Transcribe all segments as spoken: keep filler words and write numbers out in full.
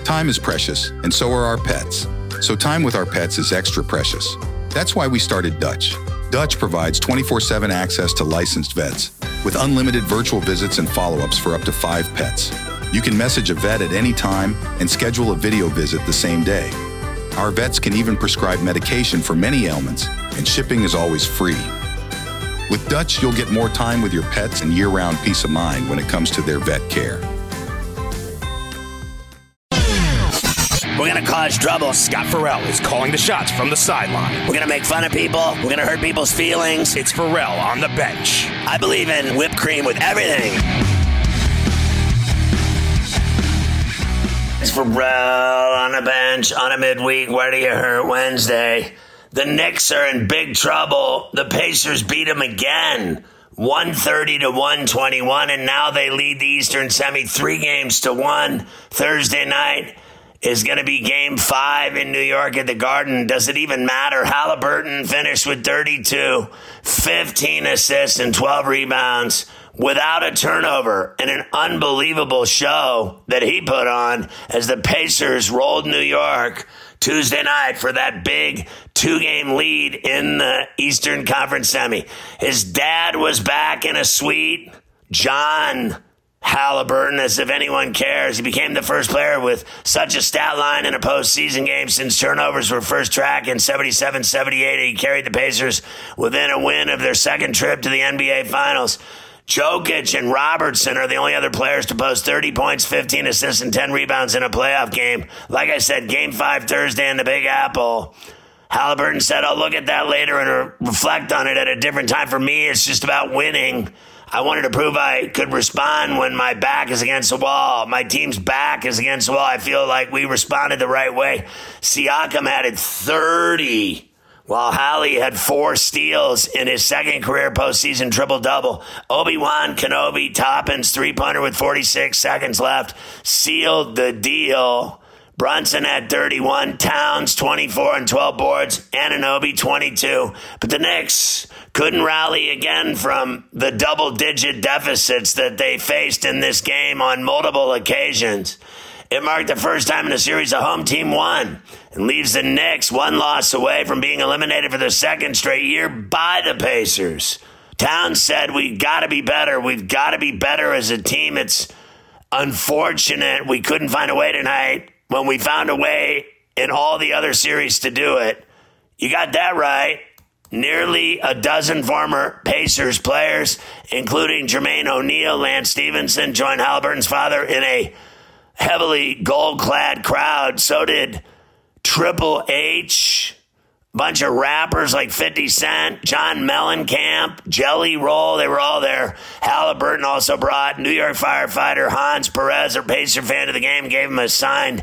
Time is precious, and so are our pets. So time with our pets is extra precious. That's why we started Dutch. Dutch provides twenty-four seven access to licensed vets, with unlimited virtual visits and follow-ups for up to five pets. You can message a vet at any time and schedule a video visit the same day. Our vets can even prescribe medication for many ailments, and shipping is always free. With Dutch, you'll get more time with your pets and year-round peace of mind when it comes to their vet care. We're going to cause trouble. Scott Farrell is calling the shots from the sideline. We're going to make fun of people. We're going to hurt people's feelings. It's Farrell on the bench. I believe in whipped cream with everything. It's Farrell on the bench on a midweek. Where do you hurt Wednesday? The Knicks are in big trouble. The Pacers beat them again. one thirty to one twenty-one, and now they lead the Eastern Semi three games to one. Thursday night is going to be game five in New York at the Garden. Does it even matter? Halliburton finished with thirty-two, fifteen assists and twelve rebounds without a turnover, and an unbelievable show that he put on as the Pacers rolled New York Tuesday night for that big two-game lead in the Eastern Conference Semi. His dad was back in a suite. John Halliburton, as if anyone cares. He became the first player with such a stat line in a postseason game since turnovers were first track in seventy-seven seventy-eight. He carried the Pacers within a win of their second trip to the N B A Finals. Jokic and Robertson are the only other players to post thirty points, fifteen assists, and ten rebounds in a playoff game. Like I said, game five Thursday in the Big Apple. Halliburton said, I'll look at that later and reflect on it at a different time. For me, it's just about winning. I wanted to prove I could respond when my back is against the wall. My team's back is against the wall. I feel like we responded the right way. Siakam added thirty, while Hallie had four steals in his second career postseason triple-double. Obi-Wan Kenobi Toppin's three-pointer with forty-six seconds left sealed the deal. Brunson had thirty-one, Towns twenty-four and twelve boards, Anunoby twenty-two. But the Knicks couldn't rally again from the double-digit deficits that they faced in this game on multiple occasions. It marked the first time in a series a home team won and leaves the Knicks one loss away from being eliminated for the second straight year by the Pacers. Towns said, we've got to be better. We've got to be better as a team. It's unfortunate we couldn't find a way tonight when we found a way in all the other series to do it. You got that right. Nearly a dozen former Pacers players, including Jermaine O'Neal, Lance Stevenson, joined Halliburton's father in a heavily gold-clad crowd. So did Triple H, a bunch of rappers like fifty Cent, John Mellencamp, Jelly Roll. They were all there. Halliburton also brought New York firefighter Hans Perez, a Pacer fan of the game, gave him a signed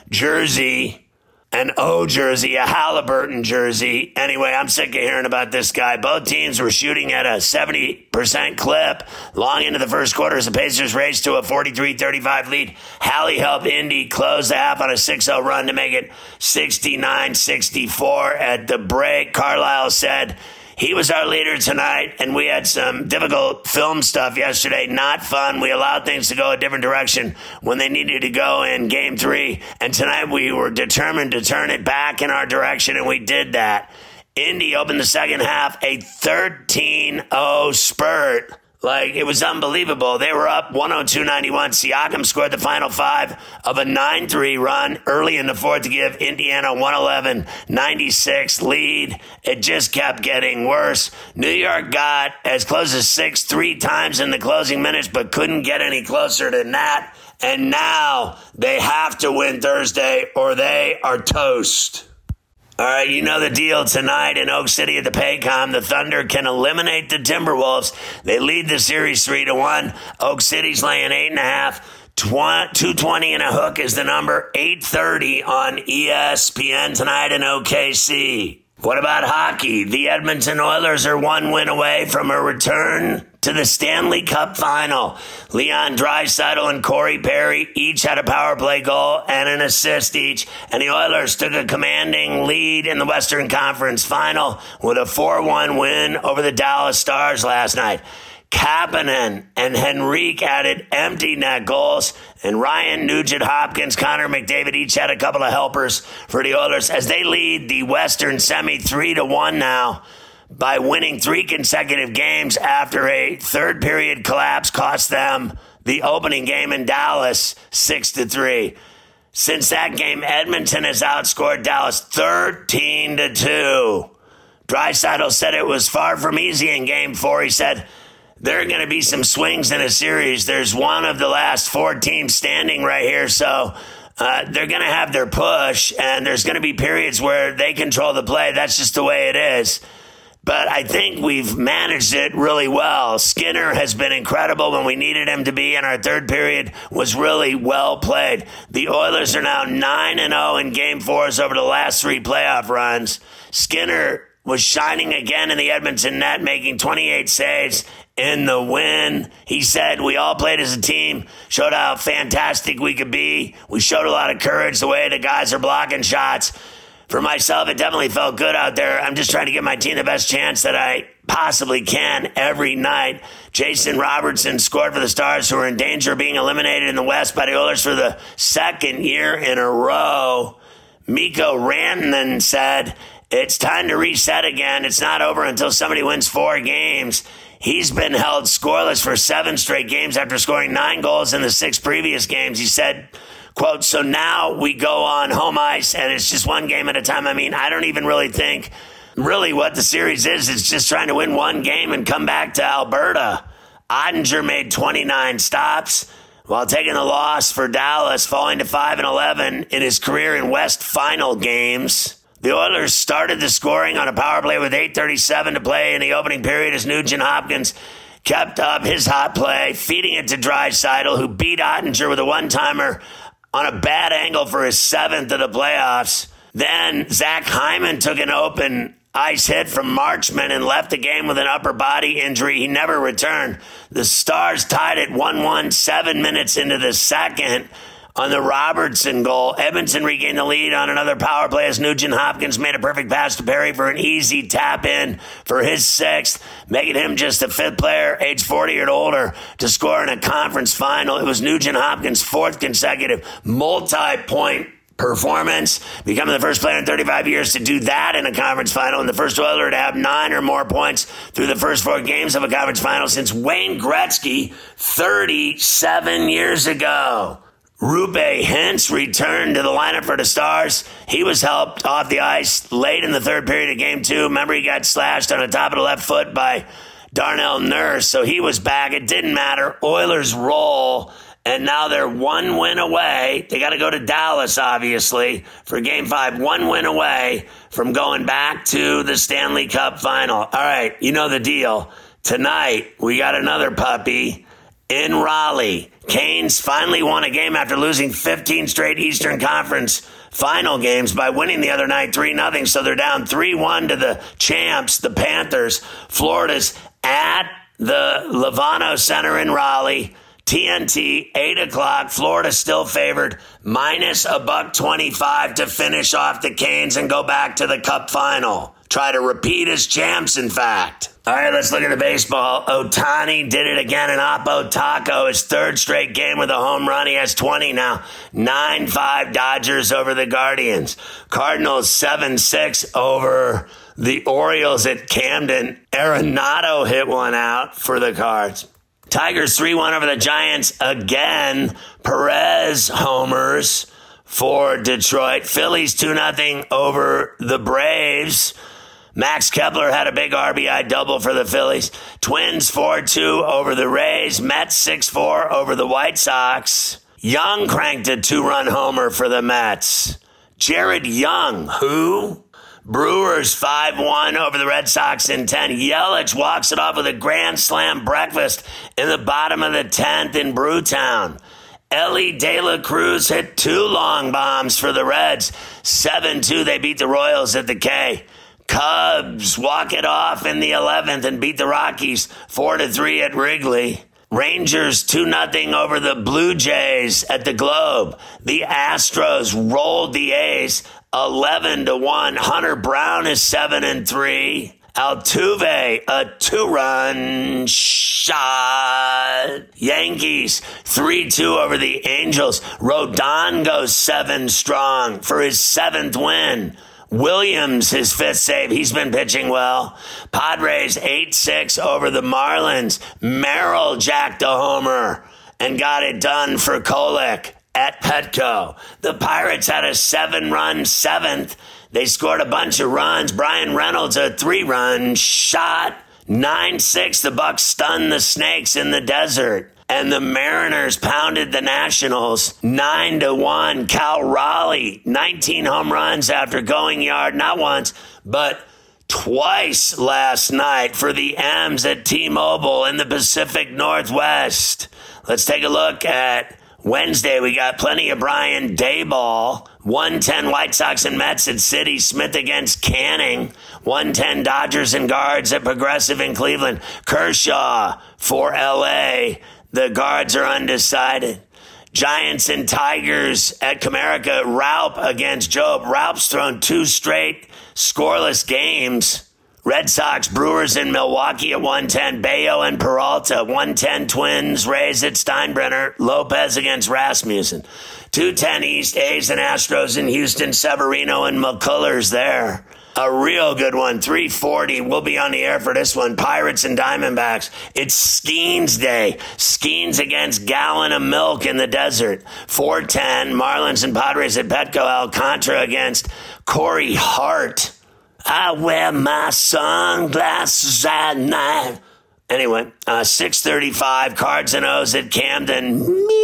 jersey, an O jersey, a Halliburton jersey. Anyway, I'm sick of hearing about this guy. Both teams were shooting at a seventy percent clip long into the first quarter as the Pacers raced to a forty-three thirty-five lead. Hallie helped Indy close the half on a six oh run to make it sixty-nine sixty-four at the break. Carlisle said he was our leader tonight, and we had some difficult film stuff yesterday. Not fun. We allowed things to go a different direction when they needed to go in game three. And tonight we were determined to turn it back in our direction, and we did that. Indy opened the second half a thirteen oh spurt. Like, it was unbelievable. They were up one oh two ninety-one. Siakam scored the final five of a nine three run early in the fourth to give Indiana one eleven ninety-six lead. It just kept getting worse. New York got as close as six three times in the closing minutes, but couldn't get any closer than that. And now they have to win Thursday or they are toast. All right, you know the deal tonight in Oak City at the Paycom. The Thunder can eliminate the Timberwolves. They lead the series three to one. Oak City's laying eight and a half. two twenty and a hook is the number. eight thirty on E S P N tonight in O K C. What about hockey? The Edmonton Oilers are one win away from a return to the Stanley Cup final. Leon Draisaitl and Corey Perry each had a power play goal and an assist each, and the Oilers took a commanding lead in the Western Conference final with a four one win over the Dallas Stars last night. Kapanen and Henrique added empty net goals, and Ryan Nugent-Hopkins, Connor McDavid each had a couple of helpers for the Oilers as they lead the Western Semi three to one now by winning three consecutive games after a third period collapse cost them the opening game in Dallas six to three. Since that game, Edmonton has outscored Dallas thirteen to two. Draisaitl said it was far from easy in game four. He said, there are going to be some swings in a series. There's one of the last four teams standing right here, so uh, they're going to have their push, and there's going to be periods where they control the play. That's just the way it is. But I think we've managed it really well. Skinner has been incredible when we needed him to be, and our third period was really well played. The Oilers are now nine and oh in game fours over the last three playoff runs. Skinner was shining again in the Edmonton net, making twenty-eight saves in the win. He said, we all played as a team, showed how fantastic we could be. We showed a lot of courage the way the guys are blocking shots. For myself, it definitely felt good out there. I'm just trying to give my team the best chance that I possibly can every night. Jason Robertson scored for the Stars, who are in danger of being eliminated in the West by the Oilers for the second year in a row. Mikko Rantanen said, it's time to reset again. It's not over until somebody wins four games. He's been held scoreless for seven straight games after scoring nine goals in the six previous games. He said, quote, so now we go on home ice and it's just one game at a time. I mean, I don't even really think really what the series is. It's just trying to win one game and come back to Alberta. Ottinger made twenty-nine stops while taking the loss for Dallas, falling to five and eleven in his career in West final games. The Oilers started the scoring on a power play with eight thirty-seven to play in the opening period as Nugent-Hopkins kept up his hot play, feeding it to Draisaitl, who beat Ottinger with a one-timer on a bad angle for his seventh of the playoffs. Then Zach Hyman took an open ice hit from Marchman and left the game with an upper body injury. He never returned. The Stars tied it one one seven minutes into the second on the Robertson goal. Edmonton regained the lead on another power play as Nugent-Hopkins made a perfect pass to Perry for an easy tap-in for his sixth, making him just the fifth player, age forty or older, to score in a conference final. It was Nugent-Hopkins' fourth consecutive multi-point performance, becoming the first player in thirty-five years to do that in a conference final, and the first Oiler to have nine or more points through the first four games of a conference final since Wayne Gretzky thirty-seven years ago. Roope Hintz returned to the lineup for the Stars. He was helped off the ice late in the third period of game two. Remember, he got slashed on the top of the left foot by Darnell Nurse, so he was back. It didn't matter. Oilers roll, and now they're one win away. They got to go to Dallas, obviously, for game five. One win away from going back to the Stanley Cup final. All right, you know the deal. Tonight, we got another puppy in Raleigh. Canes finally won a game after losing fifteen straight Eastern Conference final games by winning the other night three nothing. So they're down three one to the champs, the Panthers. Florida's at the Levano Center in Raleigh. T N T, eight o'clock. Florida still favored, minus a buck twenty-five to finish off the Canes and go back to the Cup final. Try to repeat as champs, in fact. All right, let's look at the baseball. Ohtani did it again in Oppo Taco, his third straight game with a home run. He has twenty now. nine five Dodgers over the Guardians. Cardinals seven six over the Orioles at Camden. Arenado hit one out for the Cards. Tigers three one over the Giants again. Perez homers for Detroit. Phillies two nothing over the Braves. Max Kepler had a big R B I double for the Phillies. Twins four two over the Rays. Mets six four over the White Sox. Young cranked a two-run homer for the Mets. Jared Young, who? Brewers five one over the Red Sox in ten. Yelich walks it off with a grand slam breakfast in the bottom of the tenth in Brewtown. Ellie De La Cruz hit two long bombs for the Reds. seven two, they beat the Royals at the K. Cubs walk it off in the eleventh and beat the Rockies four to three at Wrigley. Rangers two nothing over the Blue Jays at the Globe. The Astros rolled the A's eleven to one. Hunter Brown is seven and three. Altuve, a two-run shot. Yankees, three two over the Angels. Rodon goes seven strong for his seventh win. Williams, his fifth save. He's been pitching well. Padres, eight six over the Marlins. Merrill jacked a homer and got it done for Kolek at Petco. The Pirates had a seven-run seventh. They scored a bunch of runs. Brian Reynolds, a three-run shot. nine six, the Bucs stunned the Snakes in the desert. And the Mariners pounded the Nationals nine to one. Cal Raleigh, nineteen home runs after going yard not once, but twice last night for the M's at T-Mobile in the Pacific Northwest. Let's take a look at Wednesday. We got plenty of Brian Daboll. one ten White Sox and Mets at City. Smith against Canning. one ten Dodgers and Guards at Progressive in Cleveland. Kershaw for L A. The Guards are undecided. Giants and Tigers at Comerica. Raup against Job. Raup's thrown two straight scoreless games. Red Sox, Brewers in Milwaukee at one ten. Bayo and Peralta. one ten Twins, Rays at Steinbrenner. Lopez against Rasmussen. two ten East, A's and Astros in Houston. Severino and McCullers there. A real good one. three forty. We'll be on the air for this one. Pirates and Diamondbacks. It's Skeens Day. Skeens against Gallon of Milk in the desert. four ten. Marlins and Padres at Petco. Alcantara against Corey Hart. I wear my sunglasses at night. Anyway, uh, six thirty-five, Cards and O's at Camden.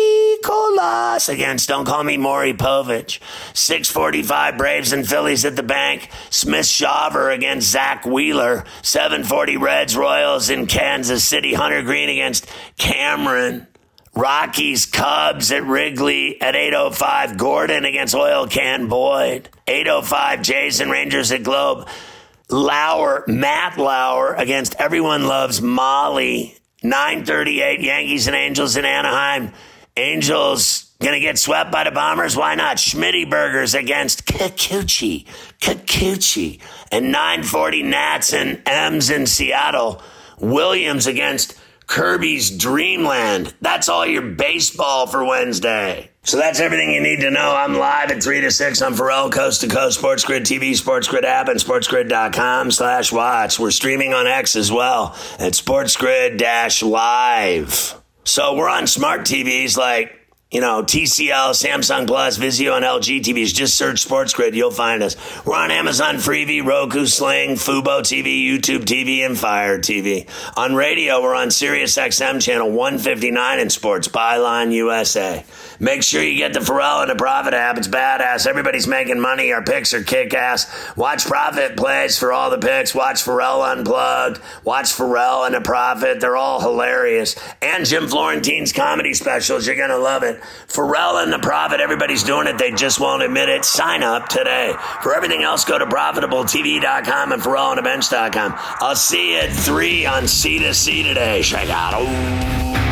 Mikolas against Don't Call Me Maury Povich. six forty-five, Braves and Phillies at the Bank. Smith-Shawver against Zach Wheeler. seven forty, Reds, Royals in Kansas City. Hunter Green against Cameron. Rockies, Cubs at Wrigley at eight oh five. Gordon against Oil Can Boyd. eight oh five, Jays and Rangers at Globe. Lauer, Matt Lauer against Everyone Loves Molly. nine thirty-eight, Yankees and Angels in Anaheim. Angels going to get swept by the Bombers? Why not? Schmitty Burgers against Kikuchi. Kikuchi. And nine forty, Nats and M's in Seattle. Williams against Kirby's Dreamland. That's all your baseball for Wednesday. So that's everything you need to know. I'm live at three to six on Pharrell, Coast to Coast, SportsGrid T V, SportsGrid app, and sportsgrid.com slash watch. We're streaming on X as well at SportsGrid dash live. So we're on smart T Vs like, you know, T C L, Samsung Plus, Vizio, and L G T Vs. Just search SportsGrid. You'll find us. We're on Amazon Freevee, Roku, Sling, Fubo T V, YouTube T V, and Fire T V. On radio, we're on Sirius X M channel one fifty-nine and Sports Byline U S A. Make sure you get the Pharrell and the Profit app. It's badass. Everybody's making money. Our picks are kick-ass. Watch Profit Plays for all the picks. Watch Pharrell Unplugged. Watch Pharrell and the Profit. They're all hilarious. And Jim Florentine's comedy specials. You're going to love it. Pharrell and the Profit. Everybody's doing it. They just won't admit it. Sign up today. For everything else, go to profitable T V dot com and Pharrell on the Bench dot com. I'll see you at three on C to C today. Check out. Ooh.